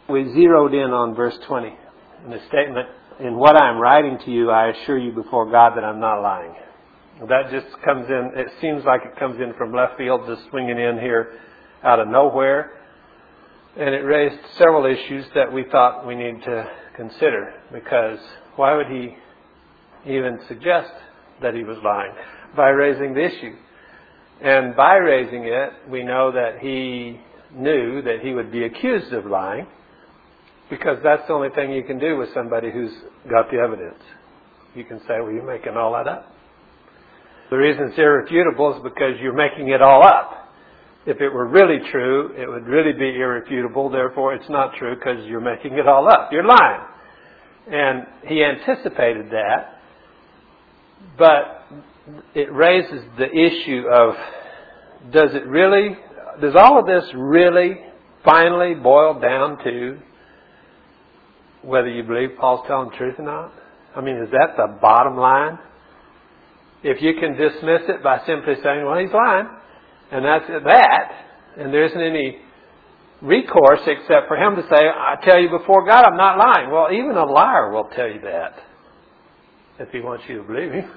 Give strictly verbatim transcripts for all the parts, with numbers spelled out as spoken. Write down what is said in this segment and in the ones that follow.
We zeroed in on verse twenty in the statement, "In what I am writing to you, I assure you before God that I'm not lying." That just comes in, it seems like it comes in from left field, just swinging in here out of nowhere. And it raised several issues that we thought we need to consider, because why would he even suggest that he was lying? By raising the issue. And by raising it, we know that he knew that he would be accused of lying, because that's the only thing you can do with somebody who's got the evidence. You can say, well, you're making all that up. The reason it's irrefutable is because you're making it all up. If it were really true, it would really be irrefutable. Therefore, it's not true because you're making it all up. You're lying. And he anticipated that. But it raises the issue of, does it really, does all of this really finally boil down to whether you believe Paul's telling the truth or not? I mean, is that the bottom line? If you can dismiss it by simply saying, well, he's lying, and that's that, and there isn't any recourse except for him to say, I tell you before God, I'm not lying. Well, even a liar will tell you that if he wants you to believe him.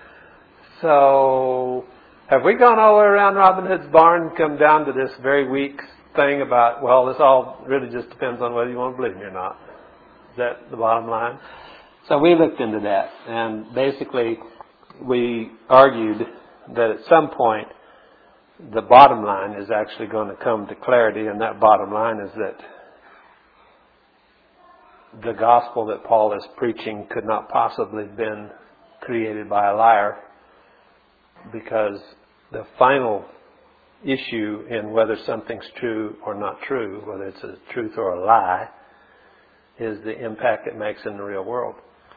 So, have we gone all the way around Robin Hood's barn and come down to this very weak thing about, well, this all really just depends on whether you want to believe me or not? Is that the bottom line? So we looked into that, and basically we argued that at some point the bottom line is actually going to come to clarity, and that bottom line is that the gospel that Paul is preaching could not possibly have been created by a liar, because the final issue in whether something's true or not true, whether it's a truth or a lie, is the impact it makes in the real world.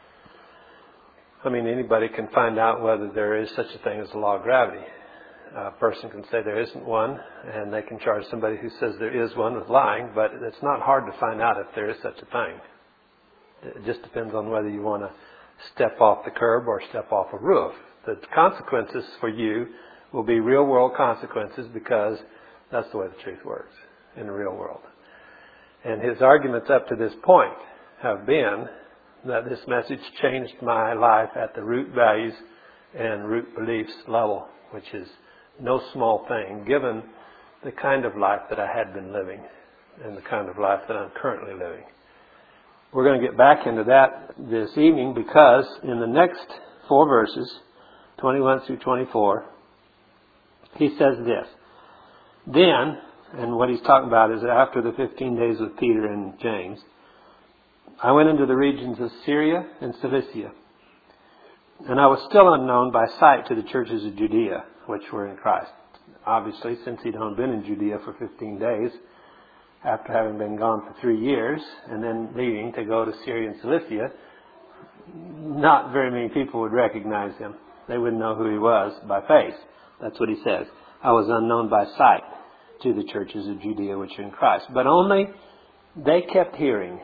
I mean, anybody can find out whether there is such a thing as the law of gravity. A person can say there isn't one, and they can charge somebody who says there is one with lying, but it's not hard to find out if there is such a thing. It just depends on whether you want to step off the curb or step off a roof. The consequences for you will be real world consequences, because that's the way the truth works in the real world. And his arguments up to this point have been that this message changed my life at the root values and root beliefs level, which is no small thing, given the kind of life that I had been living and the kind of life that I'm currently living. We're going to get back into that this evening, because in the next four verses, twenty-one through twenty-four, he says this. Then, and what he's talking about is after the fifteen days with Peter and James, I went into the regions of Syria and Cilicia, and I was still unknown by sight to the churches of Judea, which were in Christ. Obviously, since he'd only been in Judea for fifteen days, after having been gone for three years, and then leaving to go to Syria and Cilicia, not very many people would recognize him. They wouldn't know who he was by face. That's what he says. I was unknown by sight to the churches of Judea which are in Christ. But only they kept hearing,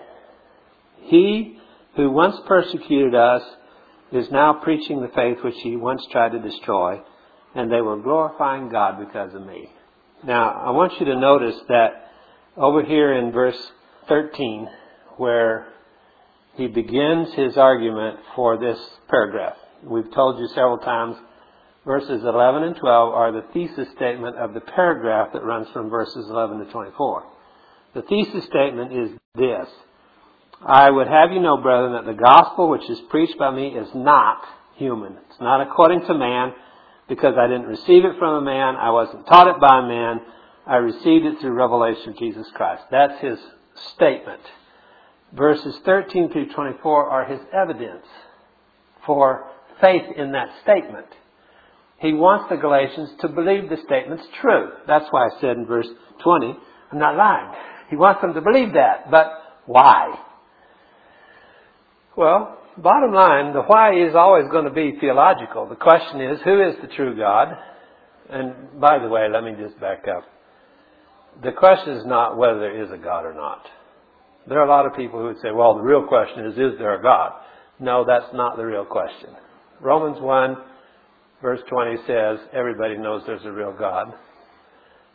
he who once persecuted us is now preaching the faith which he once tried to destroy, and they were glorifying God because of me. Now, I want you to notice that over here in verse thirteen, where he begins his argument for this paragraph. We've told you several times, verses eleven and twelve are the thesis statement of the paragraph that runs from verses eleven to twenty-four. The thesis statement is this: I would have you know, brethren, that the gospel which is preached by me is not human. It's not according to man, because I didn't receive it from a man. I wasn't taught it by a man. I received it through revelation of Jesus Christ. That's his statement. Verses thirteen through twenty-four are his evidence for faith in that statement. He wants the Galatians to believe the statement's true. That's why I said in verse twenty, I'm not lying. He wants them to believe that. But why? Well, bottom line, the why is always going to be theological. The question is, who is the true God? And by the way, let me just back up. The question is not whether there is a God or not. There are a lot of people who would say, well, the real question is, is there a God? No, that's not the real question. Romans one, verse twenty says, everybody knows there's a real God.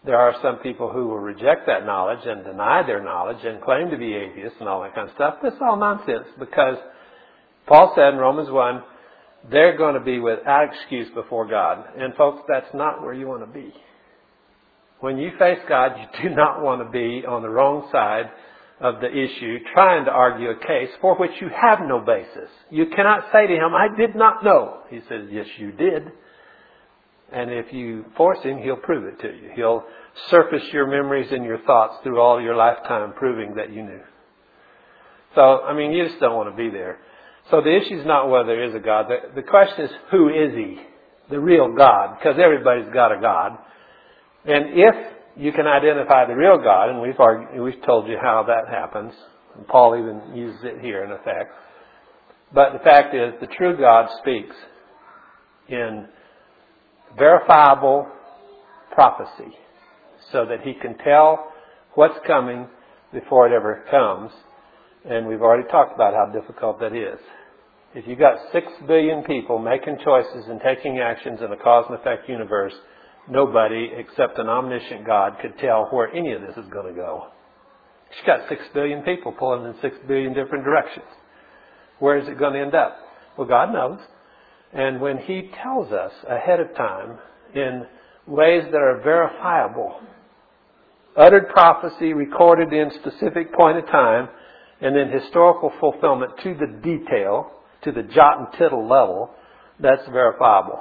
There are some people who will reject that knowledge and deny their knowledge and claim to be atheists and all that kind of stuff. That's all nonsense, because Paul said in Romans one, they're going to be without excuse before God. And folks, that's not where you want to be. When you face God, you do not want to be on the wrong side of the issue, trying to argue a case for which you have no basis. You cannot say to him, I did not know. He says, yes, you did. And if you force him, he'll prove it to you. He'll surface your memories and your thoughts through all your lifetime proving that you knew. So, I mean, you just don't want to be there. So the issue is not whether there is a God. The, the question is, who is he? The real God. Because everybody's got a God. And if you can identify the real God, and we've argued, we've told you how that happens, and Paul even uses it here in effect. But the fact is, the true God speaks in verifiable prophecy, so that he can tell what's coming before it ever comes. And we've already talked about how difficult that is. If you've got six billion people making choices and taking actions in a cause and effect universe, nobody except an omniscient God could tell where any of this is going to go. You've got six billion people pulling in six billion different directions. Where is it going to end up? Well, God knows. And when he tells us ahead of time in ways that are verifiable, uttered prophecy recorded in specific point of time, and then historical fulfillment to the detail, to the jot and tittle level, that's verifiable.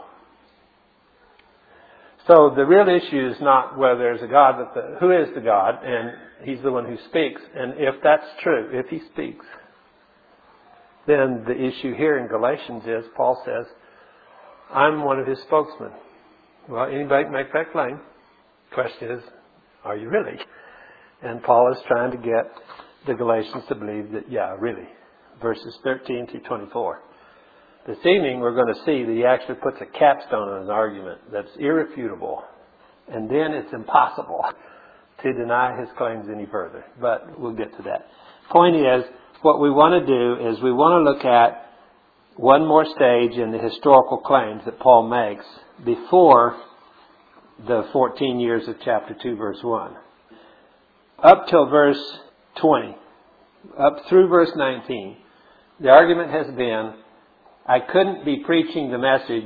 So the real issue is not whether there's a God, but the, who is the God, and he's the one who speaks. And if that's true, if he speaks, then the issue here in Galatians is, Paul says, I'm one of his spokesmen. Well, anybody can make that claim. The question is, are you really? And Paul is trying to get the Galatians to believe that, yeah, really. Verses thirteen through twenty-four. This evening we're going to see that he actually puts a capstone on an argument that's irrefutable. And then it's impossible to deny his claims any further. But we'll get to that. Point is, what we want to do is we want to look at one more stage in the historical claims that Paul makes before the fourteen years of chapter two, verse one. Up till verse twenty, up through verse nineteen, the argument has been, I couldn't be preaching the message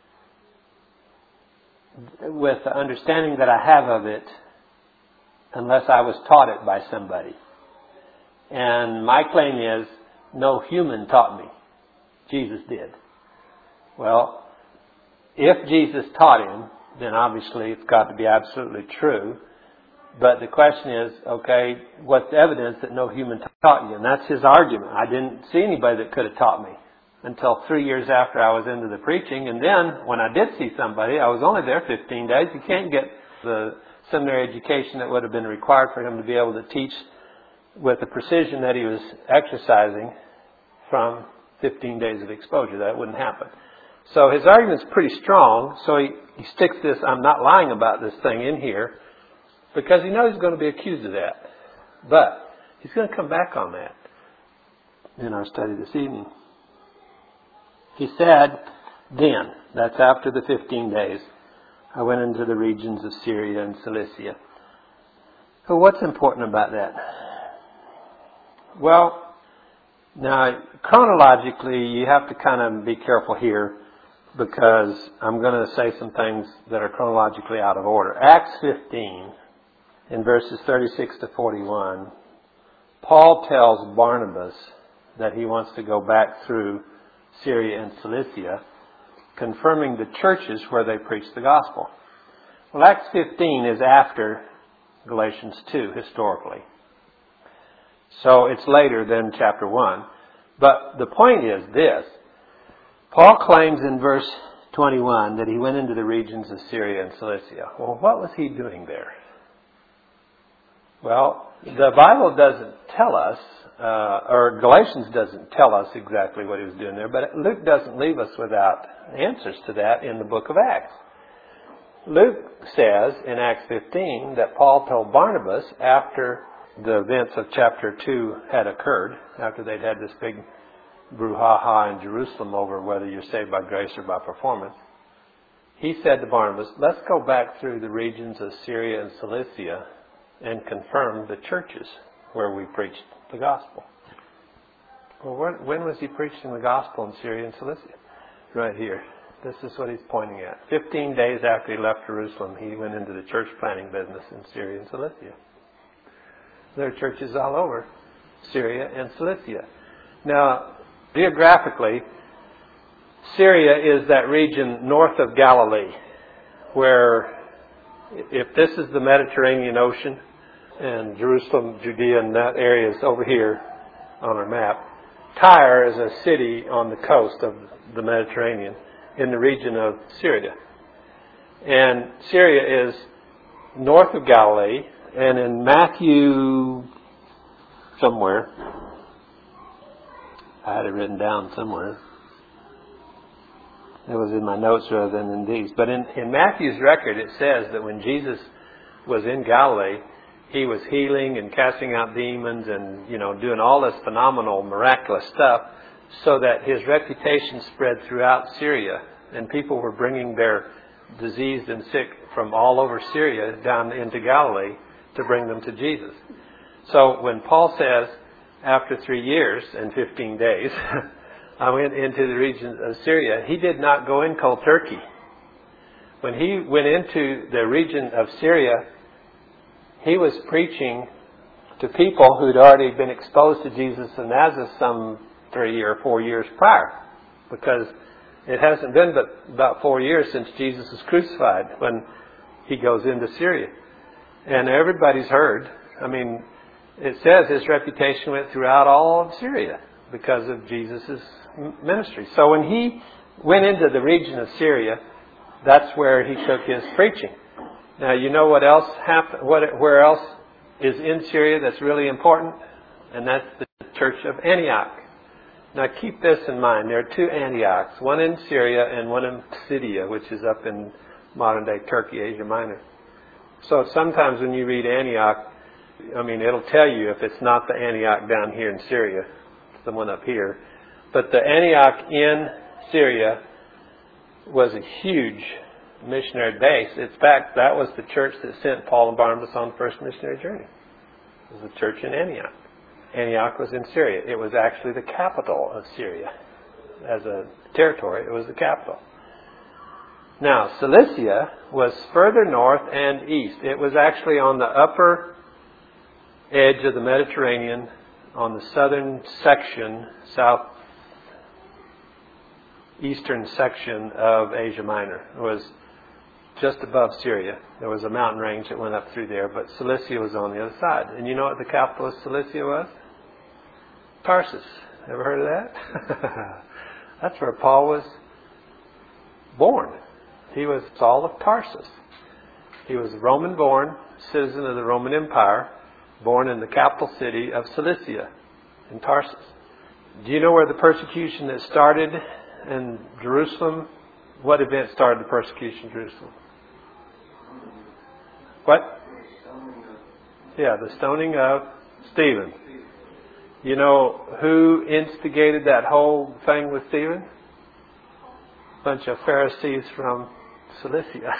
with the understanding that I have of it unless I was taught it by somebody. And my claim is, no human taught me. Jesus did. Well, if Jesus taught him, then obviously it's got to be absolutely true. But the question is, okay, what's the evidence that no human taught you? And that's his argument. I didn't see anybody that could have taught me until three years after I was into the preaching. And then when I did see somebody, I was only there fifteen days. You can't get the seminary education that would have been required for him to be able to teach with the precision that he was exercising from fifteen days of exposure. That wouldn't happen. So his argument's pretty strong. So he, he sticks this, I'm not lying about this thing in here, because he knows he's going to be accused of that. But he's going to come back on that in our study this evening. He said, then, that's after the fifteen days, I went into the regions of Syria and Cilicia. So what's important about that? Well, now, chronologically, you have to kind of be careful here, because I'm going to say some things that are chronologically out of order. Acts fifteen, in verses thirty-six to forty-one, Paul tells Barnabas that he wants to go back through Syria and Cilicia, confirming the churches where they preach the gospel. Well, Acts fifteen is after Galatians two, historically. So it's later than chapter one. But the point is this. Paul claims in verse twenty-one that he went into the regions of Syria and Cilicia. Well, what was he doing there? Well, the Bible doesn't tell us, uh, or Galatians doesn't tell us exactly what he was doing there, but Luke doesn't leave us without answers to that in the book of Acts. Luke says in Acts fifteen that Paul told Barnabas after the events of chapter two had occurred, after they'd had this big brouhaha in Jerusalem over whether you're saved by grace or by performance, he said to Barnabas, let's go back through the regions of Syria and Cilicia and confirm the churches where we preached the gospel. Well, when, when was he preaching the gospel in Syria and Cilicia? Right here. This is what he's pointing at. Fifteen days after he left Jerusalem, he went into the church planting business in Syria and Cilicia. There are churches all over Syria and Cilicia. Now, geographically, Syria is that region north of Galilee, where if this is the Mediterranean Ocean, and Jerusalem, Judea, and that area is over here on our map, Tyre is a city on the coast of the Mediterranean in the region of Syria. And Syria is north of Galilee, and in Matthew somewhere, I had it written down somewhere. It was in my notes rather than in these. But in, in Matthew's record, it says that when Jesus was in Galilee, he was healing and casting out demons and, you know, doing all this phenomenal, miraculous stuff so that his reputation spread throughout Syria. And people were bringing their diseased and sick from all over Syria down into Galilee to bring them to Jesus. So when Paul says, after three years and fifteen days, I went into the region of Syria, he did not go in cold turkey. When he went into the region of Syria, he was preaching to people who'd already been exposed to Jesus of Nazareth some three or four years prior. Because it hasn't been but about four years since Jesus was crucified when he goes into Syria. And everybody's heard. I mean, it says his reputation went throughout all of Syria because of Jesus' ministry. So when he went into the region of Syria, that's where he took his preaching. Now, you know what else happened? What, where else is in Syria that's really important? And that's the church of Antioch. Now, keep this in mind. There are two Antiochs, one in Syria and one in Pisidia, which is up in modern-day Turkey, Asia Minor. So sometimes when you read Antioch, I mean, it'll tell you if it's not the Antioch down here in Syria, it's the one up here. But the Antioch in Syria was a huge missionary base. In fact, that was the church that sent Paul and Barnabas on the first missionary journey. It was the church in Antioch. Antioch was in Syria. It was actually the capital of Syria. As a territory, it was the capital. Now, Cilicia was further north and east. It was actually on the upper edge of the Mediterranean, on the southern section, southeastern section of Asia Minor. It was just above Syria. There was a mountain range that went up through there, but Cilicia was on the other side. And you know what the capital of Cilicia was? Tarsus. Ever heard of that? That's where Paul was born. He was Saul of Tarsus. He was Roman-born, citizen of the Roman Empire, born in the capital city of Cilicia, in Tarsus. Do you know where the persecution that started in Jerusalem? What event started the persecution in Jerusalem? What? Yeah, the stoning of Stephen. You know who instigated that whole thing with Stephen? A bunch of Pharisees from Cilicia.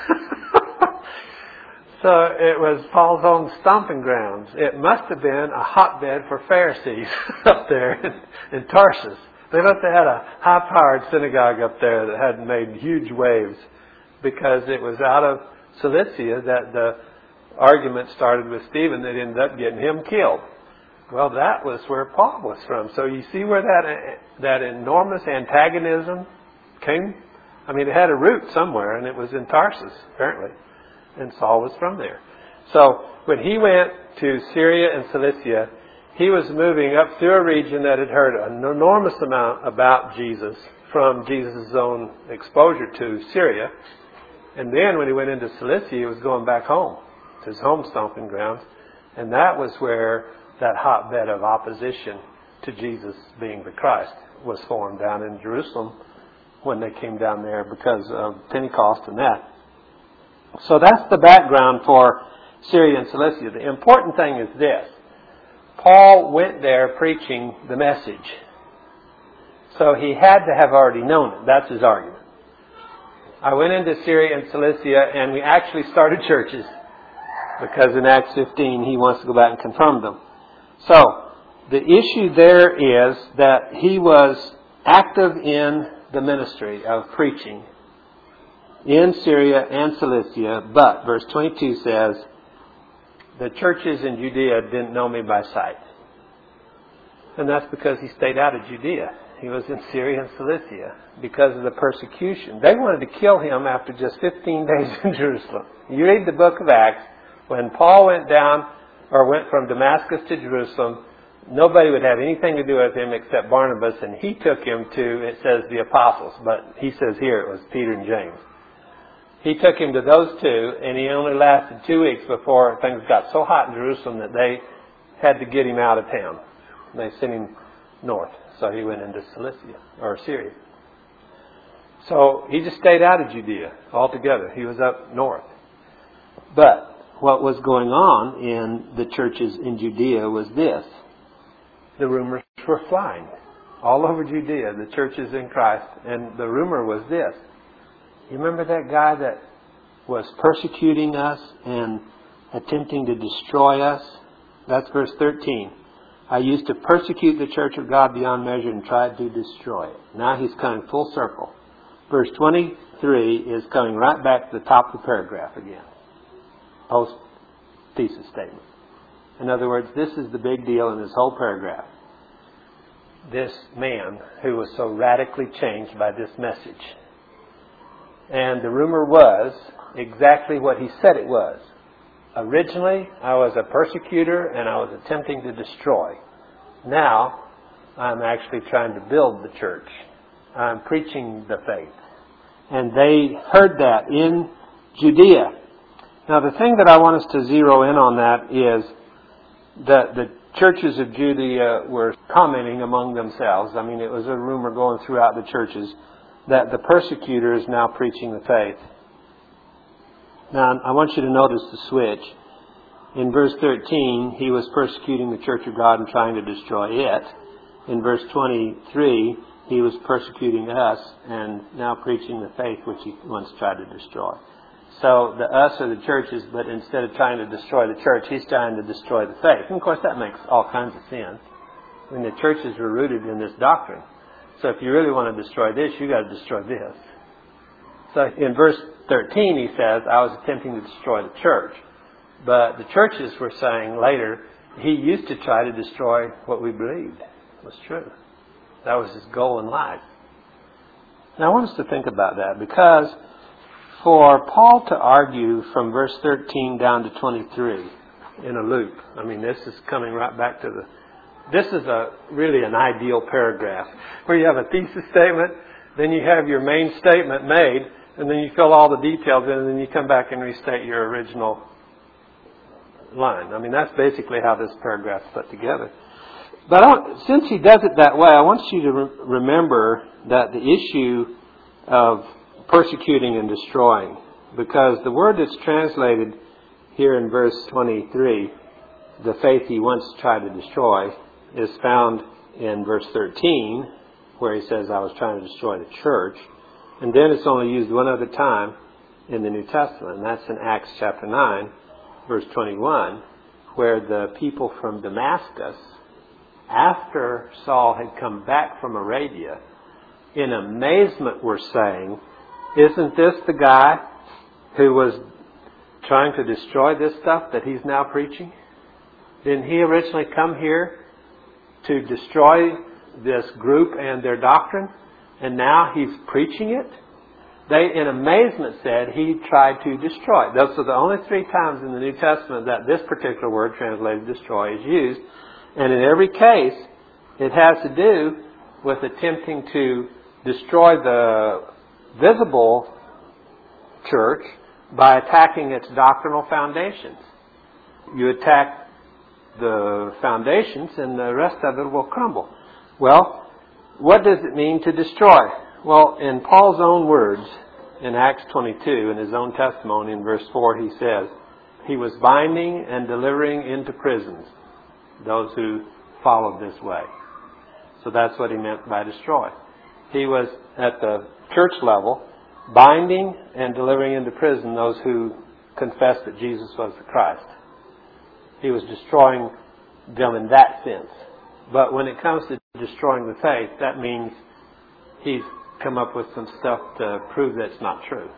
So it was Paul's own stomping grounds. It must have been a hotbed for Pharisees up there in, in Tarsus. They must have had a high-powered synagogue up there that had made huge waves, because it was out of Cilicia that the argument started with Stephen that ended up getting him killed. Well, that was where Paul was from. So you see where that that enormous antagonism came? I mean, it had a root somewhere, and it was in Tarsus, apparently. And Saul was from there. So when he went to Syria and Cilicia, he was moving up through a region that had heard an enormous amount about Jesus from Jesus' own exposure to Syria. And then when he went into Cilicia, he was going back home to his home stomping grounds. And that was where that hotbed of opposition to Jesus being the Christ was formed down in Jerusalem when they came down there because of Pentecost and that. So that's the background for Syria and Cilicia. The important thing is this. Paul went there preaching the message. So he had to have already known it. That's his argument. I went into Syria and Cilicia, and we actually started churches, because in Acts fifteen he wants to go back and confirm them. So, the issue there is that he was active in the ministry of preaching in Syria and Cilicia, but verse twenty-two says, the churches in Judea didn't know me by sight. And that's because he stayed out of Judea. He was in Syria and Cilicia because of the persecution. They wanted to kill him after just fifteen days in Jerusalem. You read the book of Acts, when Paul went down or went from Damascus to Jerusalem, nobody would have anything to do with him except Barnabas, and he took him to, it says, the apostles, but he says here it was Peter and James. He took him to those two, and he only lasted two weeks before things got so hot in Jerusalem that they had to get him out of town. They sent him north, so he went into Cilicia, or Syria. So he just stayed out of Judea altogether. He was up north. But what was going on in the churches in Judea was this. The rumors were flying all over Judea, the churches in Christ, and the rumor was this. You remember that guy that was persecuting us and attempting to destroy us? That's verse thirteen. I used to persecute the church of God beyond measure and tried to destroy it. Now he's coming full circle. Verse twenty-three is coming right back to the top of the paragraph again. Post-thesis statement. In other words, this is the big deal in this whole paragraph. This man who was so radically changed by this message. And the rumor was exactly what he said it was. Originally, I was a persecutor and I was attempting to destroy. Now, I'm actually trying to build the church. I'm preaching the faith. And they heard that in Judea. Now, the thing that I want us to zero in on that is that the churches of Judea were commenting among themselves. I mean, it was a rumor going throughout the churches that the persecutor is now preaching the faith. Now, I want you to notice the switch. In verse thirteen, he was persecuting the church of God and trying to destroy it. In verse twenty-three, he was persecuting us and now preaching the faith which he once tried to destroy. So the us are the churches, but instead of trying to destroy the church, he's trying to destroy the faith. And of course, that makes all kinds of sense. I mean, the churches were rooted in this doctrine. So if you really want to destroy this, you got to destroy this. So in verse thirteen, he says, I was attempting to destroy the church. But the churches were saying later, he used to try to destroy what we believed was true. That was his goal in life. Now I want us to think about that, because for Paul to argue from verse thirteen down to twenty-three in a loop, I mean, this is coming right back to the... This is a really an ideal paragraph where you have a thesis statement, then you have your main statement made, and then you fill all the details in, and then you come back and restate your original line. I mean, that's basically how this paragraph is put together. But I want, since he does it that way, I want you to re- remember that the issue of persecuting and destroying, because the word that's translated here in verse twenty-three, the faith he once tried to destroy, is found in verse thirteen, where he says, I was trying to destroy the church. And then it's only used one other time in the New Testament, and that's in Acts chapter nine, verse twenty-one, where the people from Damascus, after Saul had come back from Arabia, in amazement were saying, isn't this the guy who was trying to destroy this stuff that he's now preaching? Didn't he originally come here to destroy this group and their doctrine? And now he's preaching it? They, in amazement, said he tried to destroy. Those are the only three times in the New Testament that this particular word translated destroy is used. And in every case, it has to do with attempting to destroy the visible church by attacking its doctrinal foundations. You attack the foundations and the rest of it will crumble. Well, what does it mean to destroy? Well, in Paul's own words, in Acts twenty-two, in his own testimony in verse four, he says, he was binding and delivering into prisons those who followed this way. So that's what he meant by destroy. He was at the church level binding and delivering into prison those who confessed that Jesus was the Christ. He was destroying them in that sense. But when it comes to destroying the faith, that means he's come up with some stuff to prove that it's not true.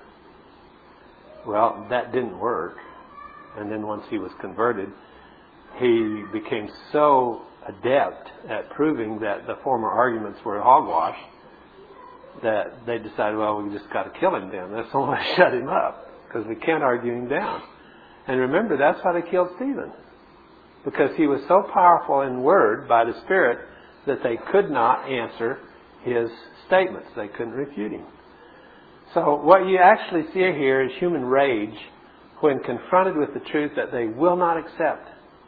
Well, that didn't work. And then once he was converted, he became so adept at proving that the former arguments were hogwash that they decided, well, we just got to kill him then. That's the only way to shut him up, because we can't argue him down. And remember, that's why they killed Stephen, because he was so powerful in word by the Spirit that they could not answer his statements. They couldn't refute him. So what you actually see here is human rage when confronted with the truth that they will not accept.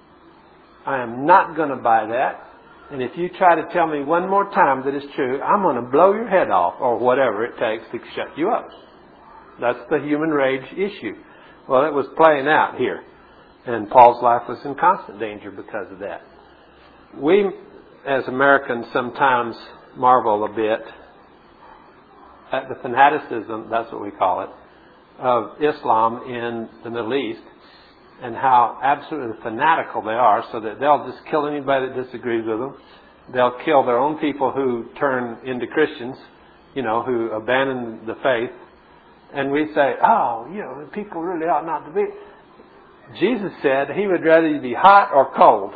I am not going to buy that. And if you try to tell me one more time that it's true, I'm going to blow your head off, or whatever it takes to shut you up. That's the human rage issue. Well, it was playing out here. And Paul's life was in constant danger because of that. We, as Americans, sometimes marvel a bit at the fanaticism, that's what we call it, of Islam in the Middle East, and how absolutely fanatical they are, so that they'll just kill anybody that disagrees with them. They'll kill their own people who turn into Christians, you know, who abandon the faith. And we say, oh, you know, people really ought not to be. Jesus said he would rather you be hot or cold.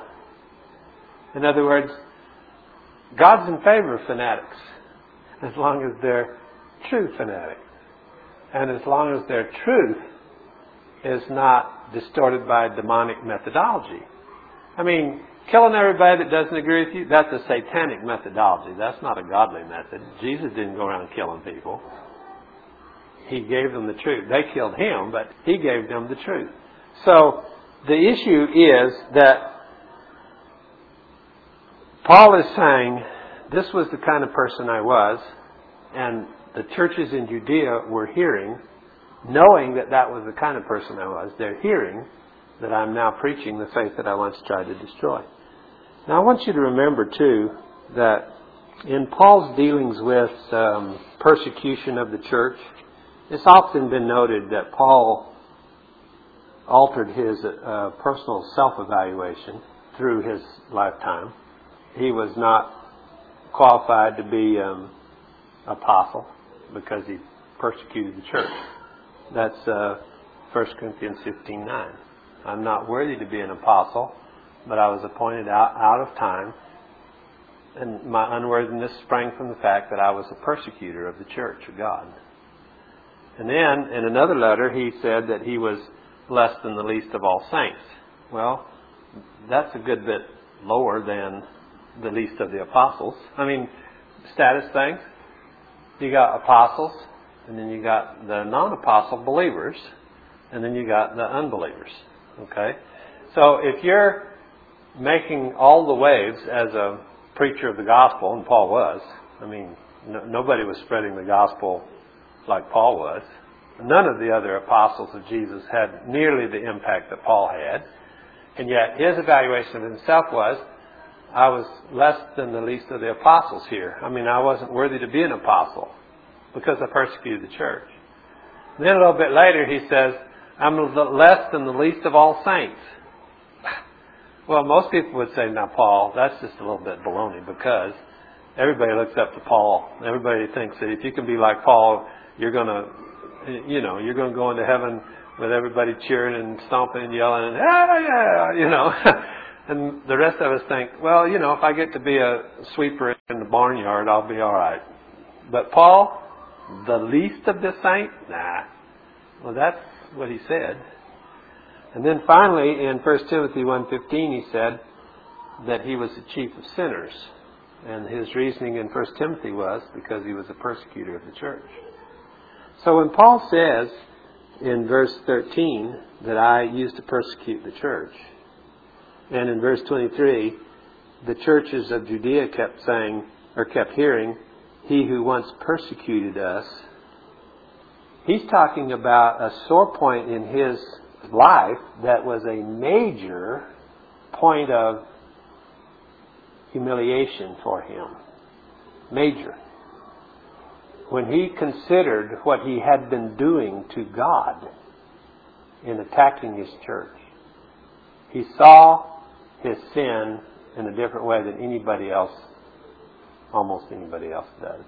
In other words, God's in favor of fanatics, as long as they're true fanatics. And as long as their truth is not distorted by demonic methodology. I mean, killing everybody that doesn't agree with you, that's a satanic methodology. That's not a godly method. Jesus didn't go around killing people. He gave them the truth. They killed him, but he gave them the truth. So the issue is that Paul is saying, this was the kind of person I was, and the churches in Judea were hearing, knowing that that was the kind of person I was. They're hearing that I'm now preaching the faith that I once tried to destroy. Now I want you to remember too that in Paul's dealings with um, persecution of the church, it's often been noted that Paul altered his uh, personal self-evaluation through his lifetime. He was not qualified to be um, apostle because he persecuted the church. That's uh, First Corinthians fifteen nine. I'm not worthy to be an apostle, but I was appointed out, out of time, and my unworthiness sprang from the fact that I was a persecutor of the church of God. And then, in another letter, he said that he was less than the least of all saints. Well, that's a good bit lower than the least of the apostles. I mean, status things. You got apostles, and then you got the non-apostle believers, and then you got the unbelievers. Okay? So if you're making all the waves as a preacher of the gospel, and Paul was, I mean, no, nobody was spreading the gospel like Paul was. None of the other apostles of Jesus had nearly the impact that Paul had. And yet his evaluation of himself was, I was less than the least of the apostles here. I mean, I wasn't worthy to be an apostle because I persecuted the church. And then a little bit later he says, I'm less than the least of all saints. Well, most people would say, now Paul, that's just a little bit baloney, because everybody looks up to Paul. Everybody thinks that if you can be like Paul, you're going to, you know, you're going to go into heaven with everybody cheering and stomping and yelling and, ah, yeah, you know. And the rest of us think, well, you know, if I get to be a sweeper in the barnyard, I'll be all right. But Paul, the least of the saints? Nah. Well, that's what he said. And then finally, in First Timothy one fifteen, he said that he was the chief of sinners. And his reasoning in First Timothy was because he was a persecutor of the church. So when Paul says in verse thirteen that I used to persecute the church, and in verse twenty-three, the churches of Judea kept saying, or kept hearing, he who once persecuted us, he's talking about a sore point in his life that was a major point of humiliation for him. Major. when he considered what he had been doing to God in attacking his church, he saw his sin in a different way than anybody else, almost anybody else does.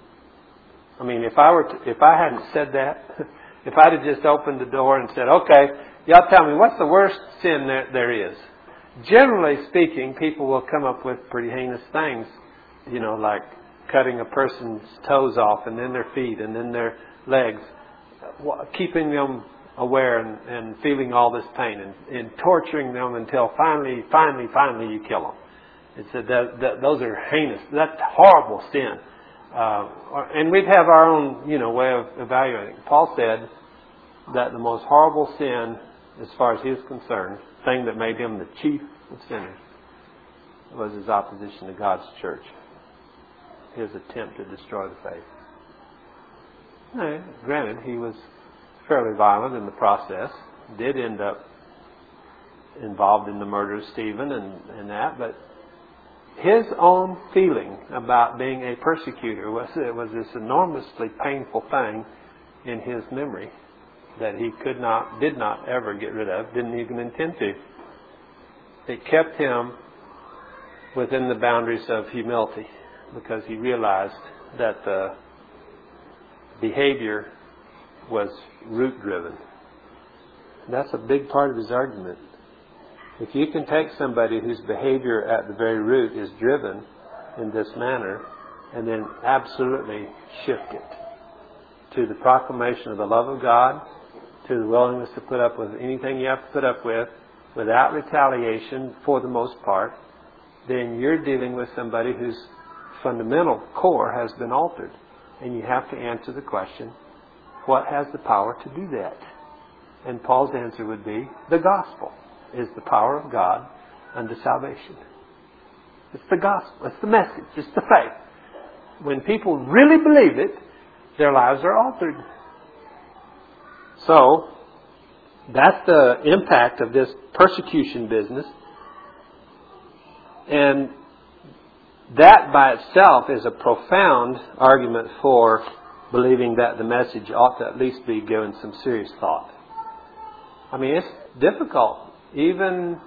I mean, if I were to, if I hadn't said that, if I'd have just opened the door and said, okay, y'all tell me, what's the worst sin there, there is? Generally speaking, people will come up with pretty heinous things, you know, like cutting a person's toes off and then their feet and then their legs, keeping them aware and, and feeling all this pain and, and torturing them until finally, finally, finally you kill them. It's a, that, that, those are heinous. That's horrible sin. Uh, and we'd have our own, you know, way of evaluating. Paul said that the most horrible sin, as far as he is concerned, thing that made him the chief of sinners, was his opposition to God's church. His attempt to destroy the faith. Now, granted, he was fairly violent in the process. Did end up involved in the murder of Stephen and, and that, but his own feeling about being a persecutor was it was this enormously painful thing in his memory that he could not, did not ever get rid of, didn't even intend to. It kept him within the boundaries of humility because he realized that the behavior was root-driven. That's a big part of his argument. If you can take somebody whose behavior at the very root is driven in this manner and then absolutely shift it to the proclamation of the love of God, to the willingness to put up with anything you have to put up with without retaliation for the most part, then you're dealing with somebody whose fundamental core has been altered. And you have to answer the question, what has the power to do that? And Paul's answer would be, the gospel is the power of God unto salvation. It's the gospel. It's the message. It's the faith. When people really believe it, their lives are altered. So, that's the impact of this persecution business. And that by itself is a profound argument for believing that the message ought to at least be given some serious thought. I mean, it's difficult. Even,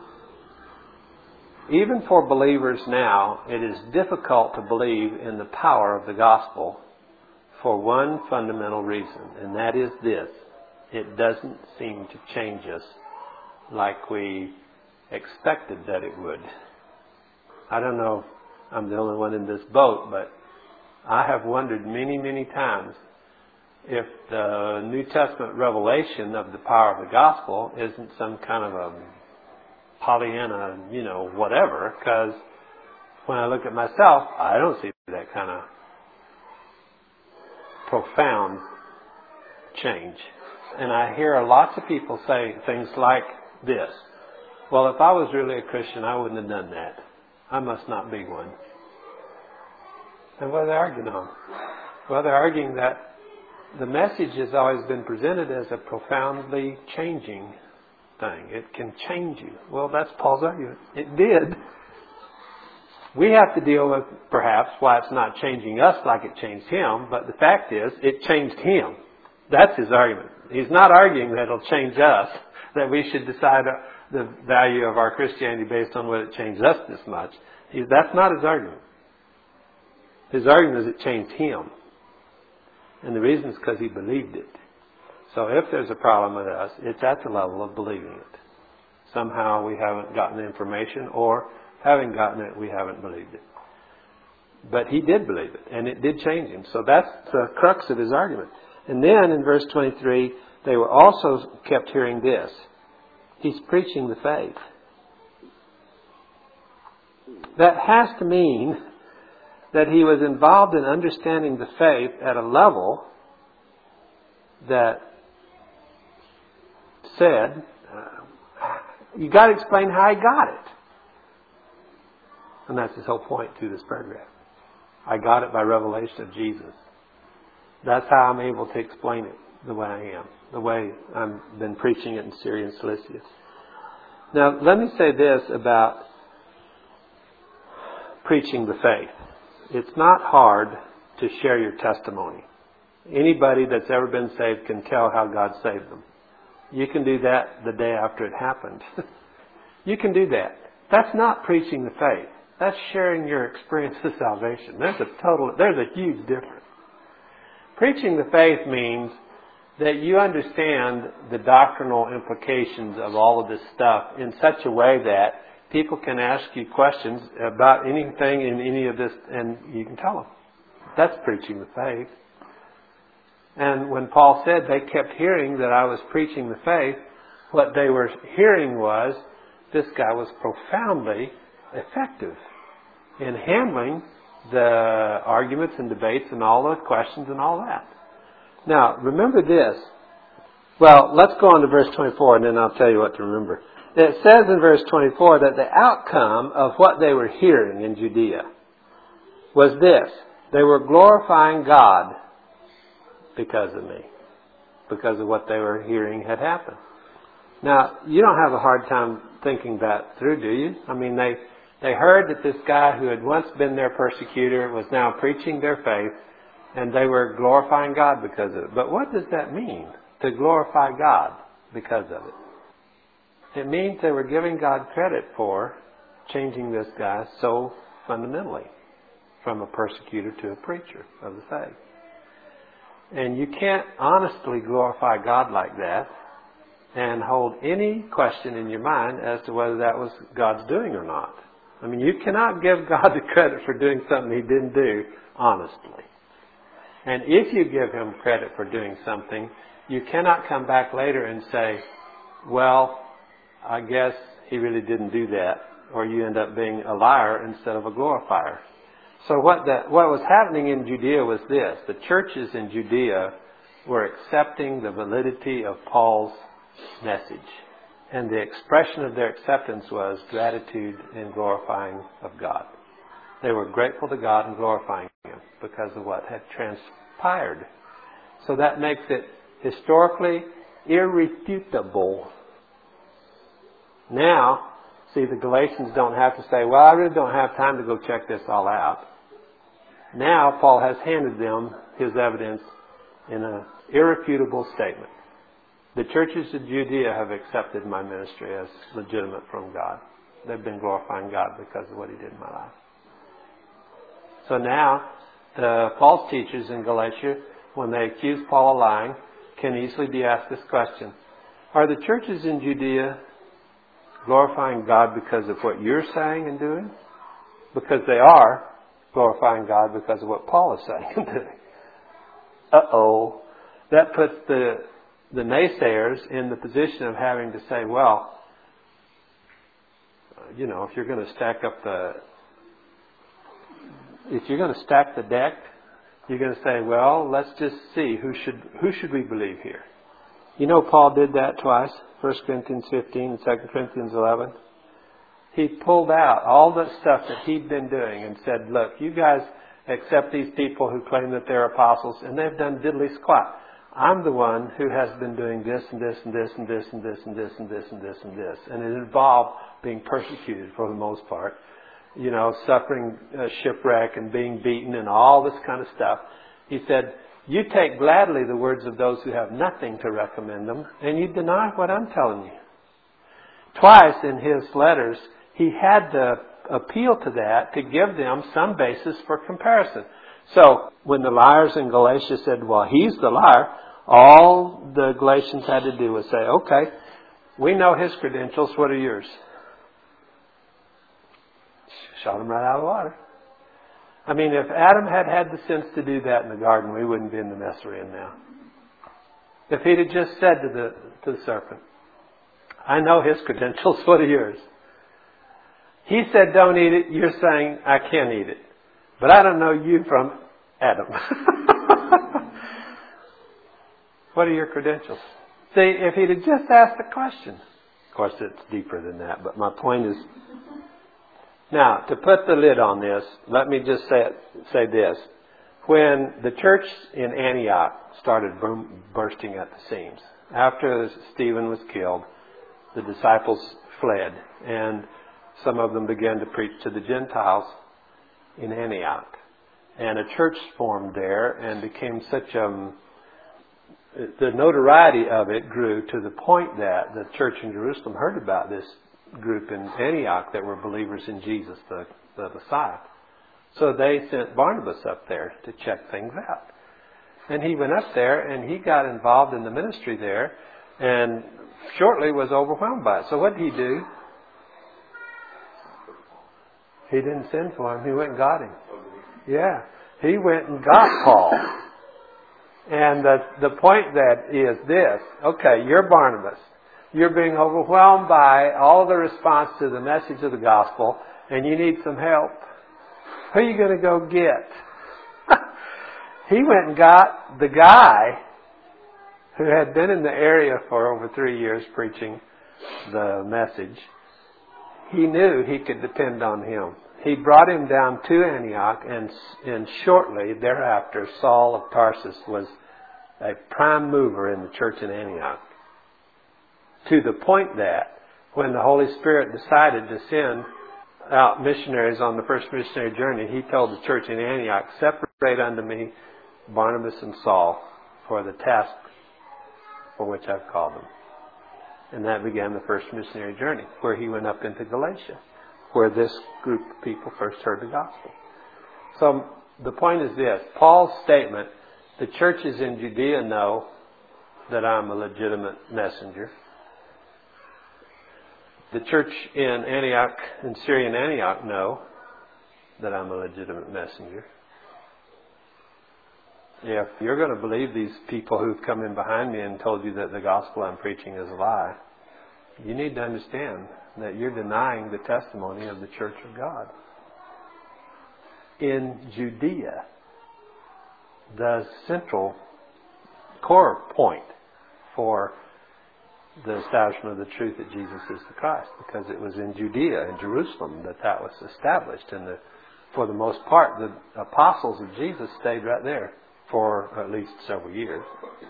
even for believers now, it is difficult to believe in the power of the gospel for one fundamental reason, and that is this. It doesn't seem to change us like we expected that it would. I don't know if I'm the only one in this boat, but I have wondered many, many times if the New Testament revelation of the power of the gospel isn't some kind of a Pollyanna, you know, whatever, because when I look at myself, I don't see that kind of profound change. And I hear lots of people say things like this. Well, if I was really a Christian, I wouldn't have done that. I must not be one. And what are they arguing on? Well, they're arguing that the message has always been presented as a profoundly changing thing. It can change you. Well, that's Paul's argument. It did. We have to deal with, perhaps, why it's not changing us like it changed him, but the fact is, it changed him. That's his argument. He's not arguing that it'll change us, that we should decide the value of our Christianity based on whether it changed us this much. He, that's not his argument. His argument is it changed him. And the reason is because he believed it. So if there's a problem with us, it's at the level of believing it. Somehow we haven't gotten the information, or having gotten it, we haven't believed it. But he did believe it, and it did change him. So that's the crux of his argument. And then in verse twenty-three, they were also kept hearing this. He's preaching the faith. That has to mean that he was involved in understanding the faith at a level that said, uh, you got to explain how he got it. And that's his whole point to this paragraph. I got it by revelation of Jesus. That's how I'm able to explain it the way I am, the way I've been preaching it in Syria and Cilicia. Now, let me say this about preaching the faith. It's not hard to share your testimony. Anybody that's ever been saved can tell how God saved them. You can do that the day after it happened. You can do that. That's not preaching the faith. That's sharing your experience of salvation. There's a total, there's a huge difference. Preaching the faith means that you understand the doctrinal implications of all of this stuff in such a way that people can ask you questions about anything in any of this, and you can tell them. That's preaching the faith. And when Paul said they kept hearing that I was preaching the faith, what they were hearing was this guy was profoundly effective in handling the arguments and debates and all the questions and all that. Now, remember this. Well, let's go on to verse twenty-four and then I'll tell you what to remember. It says in verse twenty-four that the outcome of what they were hearing in Judea was this. They were glorifying God because of me. Because of what they were hearing had happened. Now, you don't have a hard time thinking that through, do you? I mean, they, they heard that this guy who had once been their persecutor was now preaching their faith, and they were glorifying God because of it. But what does that mean, to glorify God because of it? It means they were giving God credit for changing this guy so fundamentally from a persecutor to a preacher of the faith. And you can't honestly glorify God like that and hold any question in your mind as to whether that was God's doing or not. I mean, you cannot give God the credit for doing something He didn't do honestly. And if you give Him credit for doing something, you cannot come back later and say, well, I guess He really didn't do that. Or you end up being a liar instead of a glorifier. So what that, what was happening in Judea was this. The churches in Judea were accepting the validity of Paul's message. And the expression of their acceptance was gratitude and glorifying of God. They were grateful to God and glorifying Him because of what had transpired. So that makes it historically irrefutable. Now, see, the Galatians don't have to say, well, I really don't have time to go check this all out. Now, Paul has handed them his evidence in an irrefutable statement. The churches of Judea have accepted my ministry as legitimate from God. They've been glorifying God because of what He did in my life. So now, the false teachers in Galatia, when they accuse Paul of lying, can easily be asked this question. Are the churches in Judea glorifying God because of what you're saying and doing? Because they are glorifying God because of what Paul is saying and doing. Uh-oh. That puts the, the naysayers in the position of having to say, well, you know, if you're going to stack up the, if you're going to stack the deck, you're going to say, well, let's just see who should, who should we believe here? You know, Paul did that twice. First Corinthians fifteen and Second Corinthians eleven. He pulled out all the stuff that he'd been doing and said, look, you guys accept these people who claim that they're apostles, and they've done diddly squat. I'm the one who has been doing this and this and this and this and this and this and this and this and this. And it involved being persecuted for the most part. You know, suffering uh, shipwreck and being beaten and all this kind of stuff. He said, you take gladly the words of those who have nothing to recommend them, and you deny what I'm telling you. Twice in his letters, he had to appeal to that to give them some basis for comparison. So, when the liars in Galatia said, well, he's the liar, all the Galatians had to do was say, okay, we know his credentials, what are yours? Shot him right out of the water. I mean, if Adam had had the sense to do that in the garden, we wouldn't be in the mess we're in now. If he'd have just said to the, to the serpent, I know his credentials, what are yours? He said, don't eat it. You're saying, I can't eat it. But I don't know you from Adam. What are your credentials? See, if he'd have just asked the question. Of course, it's deeper than that, but my point is, now, to put the lid on this, let me just say, say this. When the church in Antioch started boom, bursting at the seams, after Stephen was killed, the disciples fled, and some of them began to preach to the Gentiles in Antioch. and a church formed there and became such a... The notoriety of it grew to the point that the church in Jerusalem heard about this group in Antioch that were believers in Jesus, the, the Messiah. So they sent Barnabas up there to check things out. And he went up there and he got involved in the ministry there and shortly was overwhelmed by it. So what did he do? He didn't send for him. He went and got him. Yeah. He went and got Paul. And the, the point that is this. Okay, you're Barnabas. You're being overwhelmed by all the response to the message of the gospel and you need some help. Who are you going to go get? He went and got the guy who had been in the area for over three years preaching the message. He knew he could depend on him. He brought him down to Antioch, and, and shortly thereafter, Saul of Tarsus was a prime mover in the church in Antioch. To the point that when the Holy Spirit decided to send out missionaries on the first missionary journey, he told the church in Antioch, separate unto me Barnabas and Saul for the task for which I've called them. And that began the first missionary journey, where he went up into Galatia, where this group of people first heard the gospel. So the point is this. Paul's statement, the churches in Judea know that I'm a legitimate messenger. The church in Antioch, in Syrian Antioch, know that I'm a legitimate messenger. If you're going to believe these people who've come in behind me and told you that the gospel I'm preaching is a lie, you need to understand that you're denying the testimony of the church of God. In Judea, the central core point for the establishment of the truth that Jesus is the Christ, because it was in Judea, in Jerusalem, that that was established. And the, for the most part, the apostles of Jesus stayed right there for at least several years.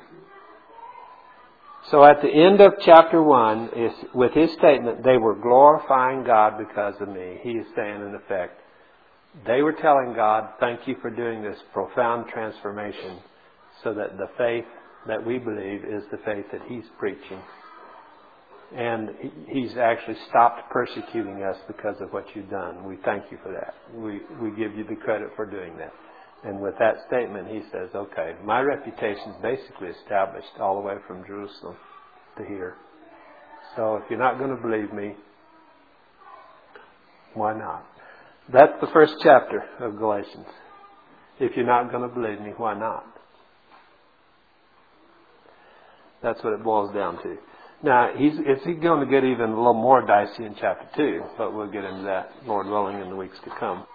So at the end of chapter one, is with his statement, they were glorifying God because of me. He is saying, in effect, they were telling God, thank you for doing this profound transformation so that the faith that we believe is the faith that he's preaching. And he's actually stopped persecuting us because of what you've done. We thank you for that. We, we give you the credit for doing that. And with that statement, he says, okay, my reputation is basically established all the way from Jerusalem to here. So if you're not going to believe me, why not? That's the first chapter of Galatians. If you're not going to believe me, why not? That's what it boils down to. Now, he's, is he going to get even a little more dicey in chapter two? But we'll get into that, Lord willing, in the weeks to come.